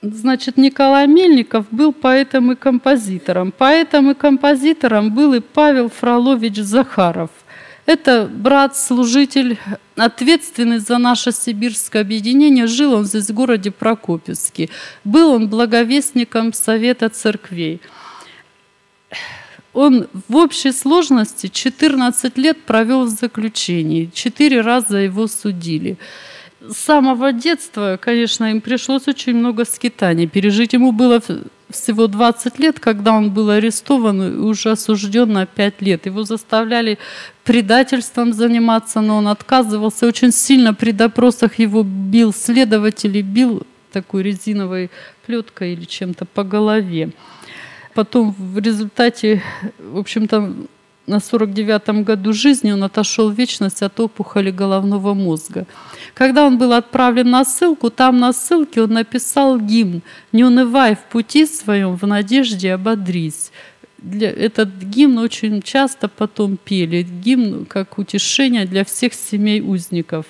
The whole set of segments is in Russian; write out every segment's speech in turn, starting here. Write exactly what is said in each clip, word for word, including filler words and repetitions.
Значит, Николай Мельников был поэтом и композитором. Поэтом и композитором был и Павел Фролович Захаров. Это брат-служитель, ответственный за наше сибирское объединение. Жил он здесь, в городе Прокопьевске. Был он благовестником Совета церквей. Он в общей сложности четырнадцать лет провел в заключении. Четыре раза его судили. С самого детства, конечно, им пришлось очень много скитаний пережить. Ему было всего двадцать лет, когда он был арестован и уже осужден на пять лет. Его заставляли предательством заниматься, но он отказывался. Очень сильно при допросах его бил следователь, бил такой резиновой плеткой или чем-то по голове. Потом в результате, в общем-то, на сорок девятом году жизни он отошел в вечность от опухоли головного мозга. Когда он был отправлен на ссылку, там на ссылке он написал гимн «Не унывай в пути своем, в надежде ободрись». Для, этот гимн очень часто потом пели. Гимн как утешение для всех семей узников.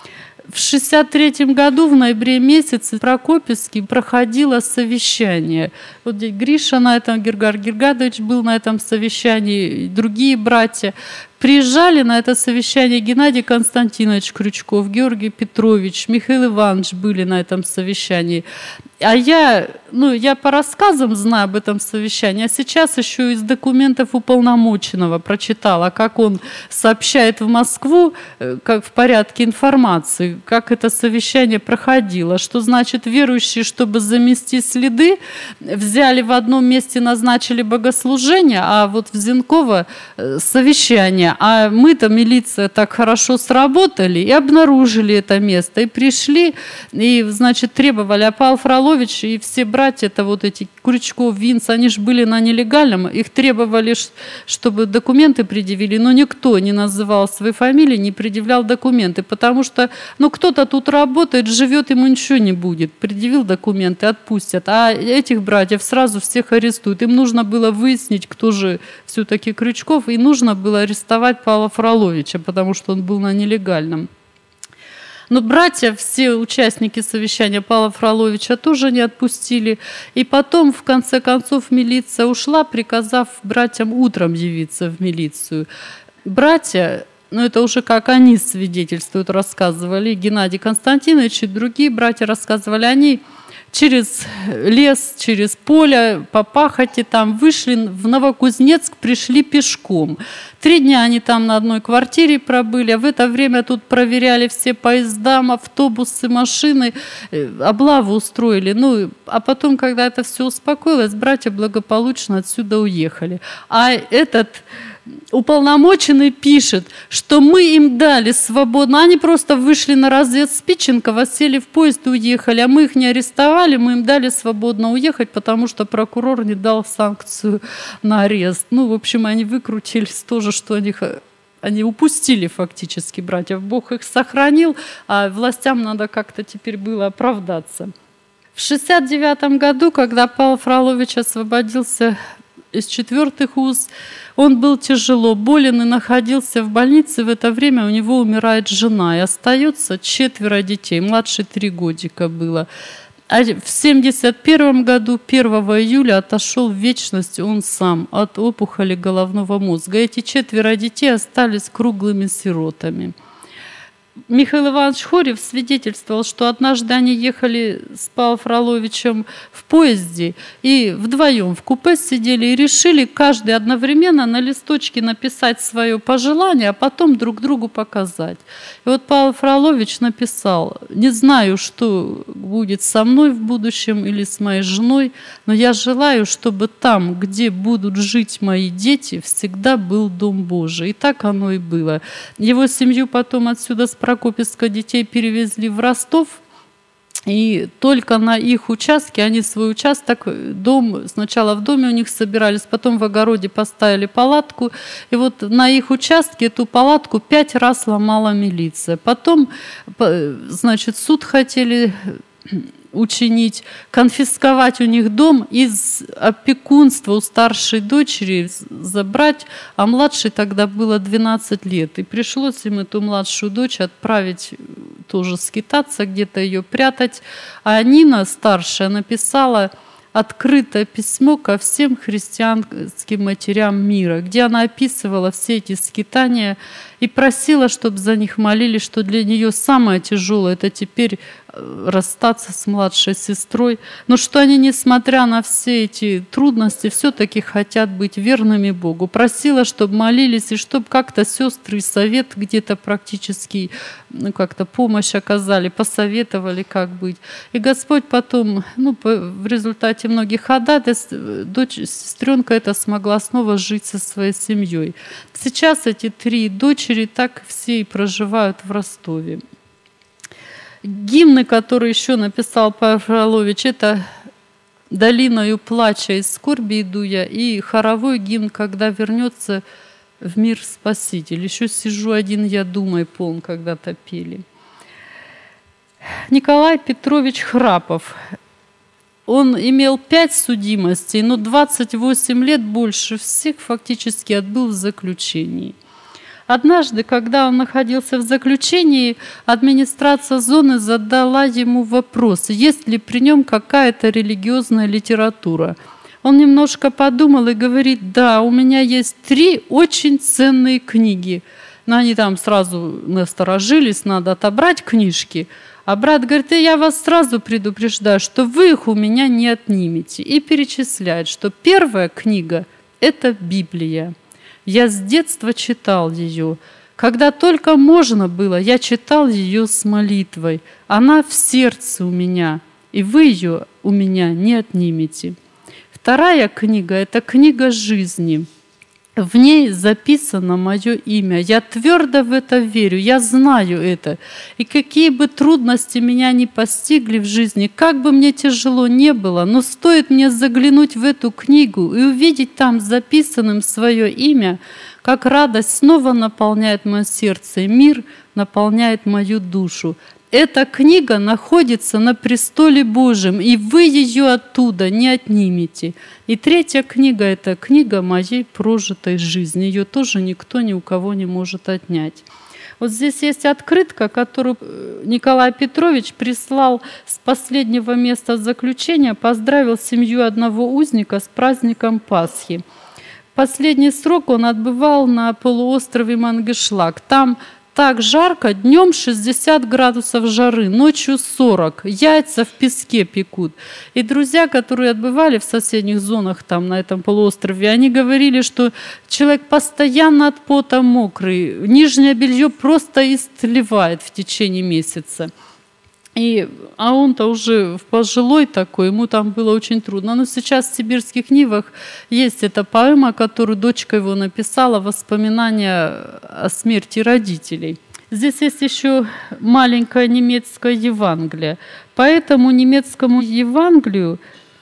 В шестьдесят третьем году, в ноябре месяце, в Прокопьевске проходило совещание. Вот здесь Гриша на этом, Гергар Гергадович был на этом совещании, другие братья. Приезжали на это совещание Геннадий Константинович Крючков, Георгий Петрович, Михаил Иванович были на этом совещании. А я, ну, я по рассказам знаю об этом совещании, а сейчас еще из документов уполномоченного прочитала, как он сообщает в Москву, как в порядке информации, как это совещание проходило, что значит верующие, чтобы замести следы, взяли в одном месте, назначили богослужение, а вот в Зенково совещание. А мы-то, милиция, так хорошо сработали и обнаружили это место, и пришли, и, значит, требовали, а Павел Фролович и все братья, это вот эти Крючков, Винц, они же были на нелегальном, их требовали, чтобы документы предъявили, но никто не называл своей фамилии, не предъявлял документы, потому что, ну, кто-то тут работает, живет, ему ничего не будет, предъявил документы, отпустят, а этих братьев сразу всех арестуют. Им нужно было выяснить, кто же все-таки Крючков, и нужно было арестовать Павла Фроловича, потому что он был на нелегальном. Но братья, все участники совещания Павла Фроловича тоже не отпустили. И потом, в конце концов, милиция ушла, приказав братьям утром явиться в милицию. Братья, ну это уже как они свидетельствуют, рассказывали, Геннадий Константинович и другие братья рассказывали, они через лес, через поле, по пахоте там вышли в Новокузнецк, пришли пешком. Три дня они там на одной квартире пробыли, а в это время тут проверяли все поезда, автобусы, машины, облаву устроили. Ну, а потом, когда это все успокоилось, братья благополучно отсюда уехали. А этот уполномоченный пишет, что мы им дали свободно. Они просто вышли на развед с Пиченкова, сели в поезд и уехали, а мы их не арестовали, мы им дали свободно уехать, потому что прокурор не дал санкцию на арест. Ну, в общем, они выкрутились тоже, что они, они упустили фактически братьев. Бог их сохранил, а властям надо как-то теперь было оправдаться. В шестьдесят девятом году, когда Павел Фролович освободился из четвертых уз, он был тяжело болен и находился в больнице. В это время у него умирает жена, и остается четверо детей, младше три годика было. А в семьдесят первом году, первого июля, отошел в вечность он сам от опухоли головного мозга. Эти четверо детей остались круглыми сиротами. Михаил Иванович Хорев свидетельствовал, что однажды они ехали с Павлом Фроловичем в поезде и вдвоем в купе сидели и решили каждый одновременно на листочке написать свое пожелание, а потом друг другу показать. И вот Павел Фролович написал: «Не знаю, что будет со мной в будущем или с моей женой, но я желаю, чтобы там, где будут жить мои дети, всегда был Дом Божий». И так оно и было. Его семью потом отсюда с Прокопьевска детей перевезли в Ростов, и только на их участке, они свой участок, дом, сначала в доме у них собирались, потом в огороде поставили палатку, и вот на их участке эту палатку пять раз ломала милиция. Потом, значит, суд хотели учинить, конфисковать у них дом, из опекунства у старшей дочери забрать, а младшей тогда было двенадцать лет. И пришлось им эту младшую дочь отправить тоже скитаться, где-то ее прятать. А Нина, старшая, написала открытое письмо ко всем христианским матерям мира, где она описывала все эти скитания и просила, чтобы за них молились, что для нее самое тяжелое – это теперь расстаться с младшей сестрой, но что они, несмотря на все эти трудности, все-таки хотят быть верными Богу. Просила, чтобы молились, и чтобы как-то сестры и совет где-то практически, ну, как-то помощь оказали, посоветовали, как быть. И Господь потом, ну, в результате многих ходатайств, дочь, сестренка эта смогла снова жить со своей семьей. Сейчас эти три дочери так все и проживают в Ростове. Гимны, которые еще написал Павел Фролович, это «Долиною плача и скорби иду я» и хоровой гимн «Когда вернется в мир Спаситель». Еще «Сижу один я, думай, полн» когда-то пели. Николай Петрович Храпов. Он имел пять судимостей, но двадцать восемь лет больше всех фактически отбыл в заключении. Однажды, когда он находился в заключении, администрация зоны задала ему вопрос, есть ли при нем какая-то религиозная литература. Он немножко подумал и говорит: да, у меня есть три очень ценные книги. Но они там сразу насторожились, надо отобрать книжки. А брат говорит: я вас сразу предупреждаю, что вы их у меня не отнимете. И перечисляет, что первая книга – это Библия. Я с детства читал ее. Когда только можно было, я читал ее с молитвой. Она в сердце у меня, и вы ее у меня не отнимете. Вторая книга – это книга жизни. В ней записано мое имя. Я твердо в это верю, я знаю это. И какие бы трудности меня ни постигли в жизни, как бы мне тяжело не было, но стоит мне заглянуть в эту книгу и увидеть там записанным свое имя, как радость снова наполняет мое сердце, и мир наполняет мою душу. Эта книга находится на престоле Божьем, и вы ее оттуда не отнимете. И третья книга – это книга моей прожитой жизни. Ее тоже никто ни у кого не может отнять. Вот здесь есть открытка, которую Николай Петрович прислал с последнего места заключения, поздравил семью одного узника с праздником Пасхи. Последний срок он отбывал на полуострове Мангышлак. Там так жарко, днем шестьдесят градусов жары, ночью сорок, яйца в песке пекут. И друзья, которые отбывали в соседних зонах там на этом полуострове, они говорили, что человек постоянно от пота мокрый, нижнее белье просто истлевает в течение месяца. И, а он-то уже пожилой такой, ему там было очень трудно. Но сейчас в «Сибирских нивах» есть эта поэма, которую дочка его написала, воспоминания о смерти родителей. Здесь есть еще маленькое немецкое Евангелие. По этому немецкому Евангелию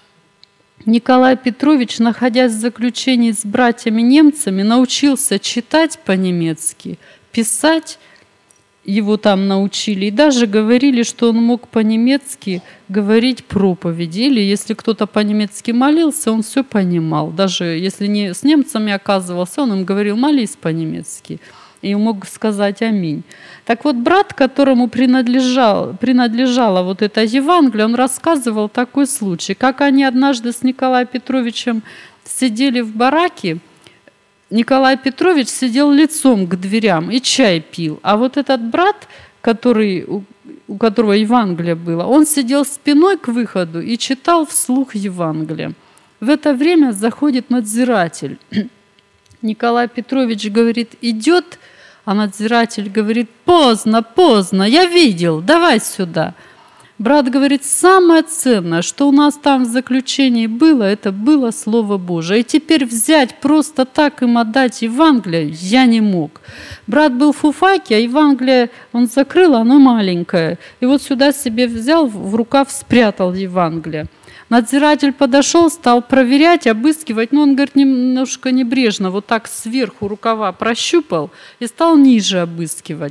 Николай Петрович, находясь в заключении с братьями-немцами, научился читать по-немецки, писать. Его там научили, и даже говорили, что он мог по-немецки говорить проповеди, или если кто-то по-немецки молился, он все понимал. Даже если не с немцами оказывался, он им говорил: молись по-немецки, и мог сказать аминь. Так вот, брат, которому принадлежал, принадлежало вот это Евангелие, он рассказывал такой случай, как они однажды с Николаем Петровичем сидели в бараке. Николай Петрович сидел лицом к дверям и чай пил. А вот этот брат, который, у которого Евангелие было, он сидел спиной к выходу и читал вслух Евангелие. В это время заходит надзиратель. Николай Петрович говорит: идет, а надзиратель говорит: поздно, поздно, я видел, давай сюда. Брат говорит: самое ценное, что у нас там в заключении было, это было Слово Божие. И теперь взять просто так им отдать Евангелие я не мог. Брат был в фуфайке, а Евангелие он закрыл, оно маленькое. И вот сюда себе взял, в рукав спрятал Евангелие. Надзиратель подошел, стал проверять, обыскивать, но он, говорит, немножко небрежно, вот так сверху рукава прощупал и стал ниже обыскивать.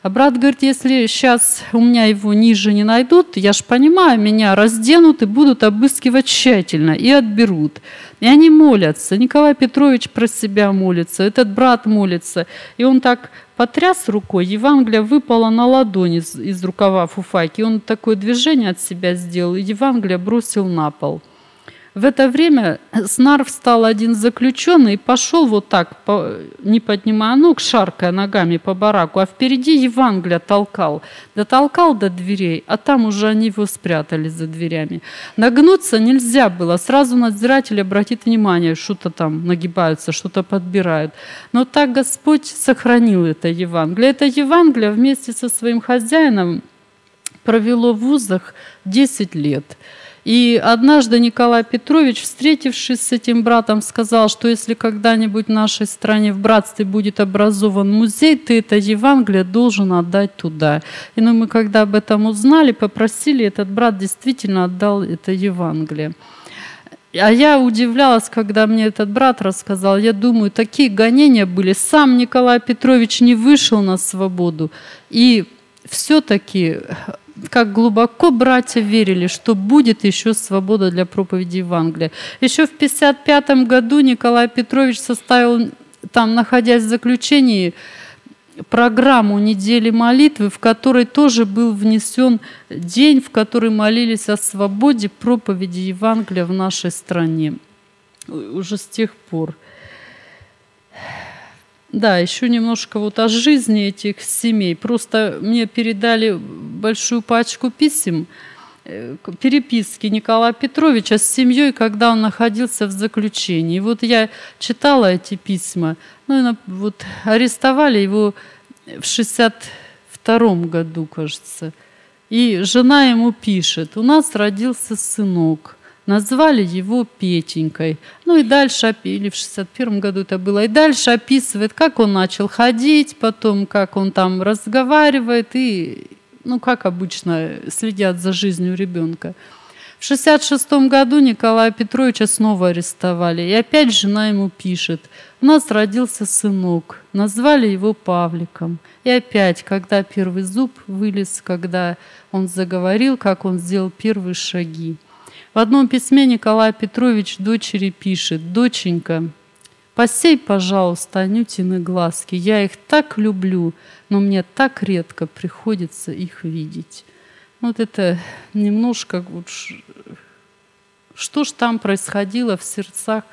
А брат говорит, если сейчас у меня его ниже не найдут, я ж понимаю, меня разденут и будут обыскивать тщательно, и отберут. И они молятся. Николай Петрович про себя молится, этот брат молится. И он так потряс рукой, Евангелие выпало на ладони из, из рукава фуфайки. Он такое движение от себя сделал, и Евангелие бросил на пол. В это время с нар встал один заключенный и пошел вот так, по, не поднимая ног, шаркая ногами по бараку, а впереди Евангелие толкал. Дотолкал до дверей, а там уже они его спрятали за дверями. Нагнуться нельзя было, сразу надзиратель обратит внимание, что-то там нагибаются, что-то подбирают. Но так Господь сохранил это Евангелие. Это Евангелие вместе со своим хозяином провело в вузах десять лет. И однажды Николай Петрович, встретившись с этим братом, сказал, что если когда-нибудь в нашей стране в братстве будет образован музей, ты это Евангелие должен отдать туда. И ну, мы, когда об этом узнали, попросили, этот брат действительно отдал это Евангелие. А я удивлялась, когда мне этот брат рассказал. Я думаю, такие гонения были. Сам Николай Петрович не вышел на свободу. И все-таки... как глубоко братья верили, что будет еще свобода для проповеди Евангелия. Еще в тысяча девятьсот пятьдесят пятом году Николай Петрович составил, там, находясь в заключении, программу недели молитвы, в которой тоже был внесен день, в который молились о свободе проповеди Евангелия в нашей стране. Уже с тех пор. Да, еще немножко вот о жизни этих семей. Просто мне передали большую пачку писем, переписки Николая Петровича с семьей, когда он находился в заключении. И вот я читала эти письма. Ну, вот арестовали его в шестьдесят втором году, кажется. И жена ему пишет: «У нас родился сынок. Назвали его Петенькой». Ну и дальше, или в шестьдесят первом году это было, и дальше описывает, как он начал ходить, потом как он там разговаривает, и, ну, как обычно, следят за жизнью ребенка. В шестьдесят шестом году Николая Петровича снова арестовали, и опять жена ему пишет: «У нас родился сынок, назвали его Павликом». И опять, когда первый зуб вылез, когда он заговорил, как он сделал первые шаги. В одном письме Николай Петрович дочери пишет: «Доченька, посей, пожалуйста, Анютины глазки. Я их так люблю, но мне так редко приходится их видеть». Вот это немножко, вот, что ж там происходило в сердцах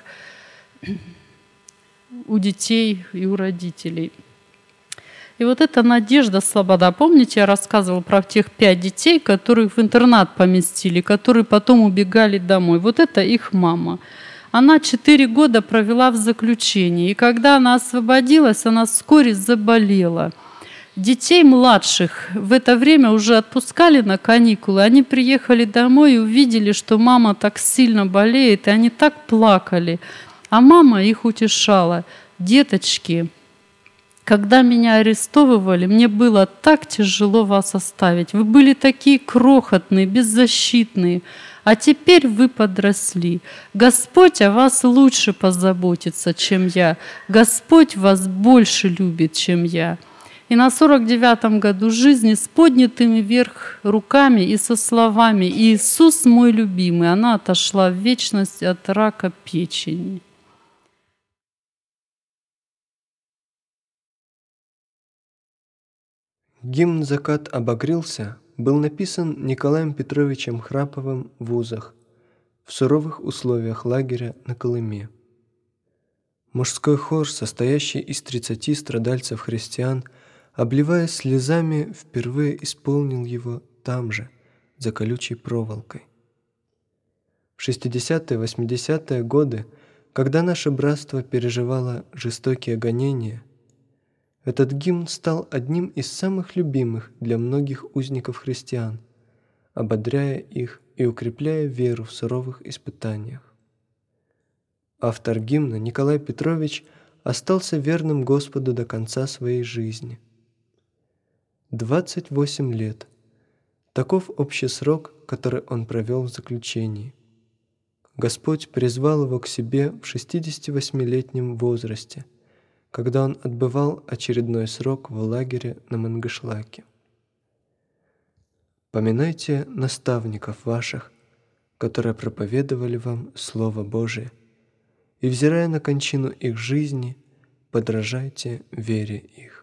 у детей и у родителей. И вот эта Надежда Слобода, помните, я рассказывала про тех пять детей, которых в интернат поместили, которые потом убегали домой. Вот это их мама. Она четыре года провела в заключении, и когда она освободилась, она вскоре заболела. Детей младших в это время уже отпускали на каникулы. Они приехали домой и увидели, что мама так сильно болеет, и они так плакали. А мама их утешала: «Деточки, когда меня арестовывали, мне было так тяжело вас оставить. Вы были такие крохотные, беззащитные, а теперь вы подросли. Господь о вас лучше позаботится, чем я. Господь вас больше любит, чем я». И на сорок девятом году жизни с поднятыми вверх руками и со словами: «Иисус мой любимый», она отошла в вечность от рака печени. Гимн «Закат обогрелся» был написан Николаем Петровичем Храповым в вузах в суровых условиях лагеря на Колыме. Мужской хор, состоящий из тридцати страдальцев-христиан, обливаясь слезами, впервые исполнил его там же, за колючей проволокой. В шестидесятые-восьмидесятые годы, когда наше братство переживало жестокие гонения, этот гимн стал одним из самых любимых для многих узников христиан, ободряя их и укрепляя веру в суровых испытаниях. Автор гимна Николай Петрович остался верным Господу до конца своей жизни. двадцать восемь лет – таков общий срок, который он провел в заключении. Господь призвал его к себе в шестидесятивосьмилетнем возрасте, когда он отбывал очередной срок в лагере на Мангышлаке. Поминайте наставников ваших, которые проповедовали вам Слово Божие, и, взирая на кончину их жизни, подражайте вере их.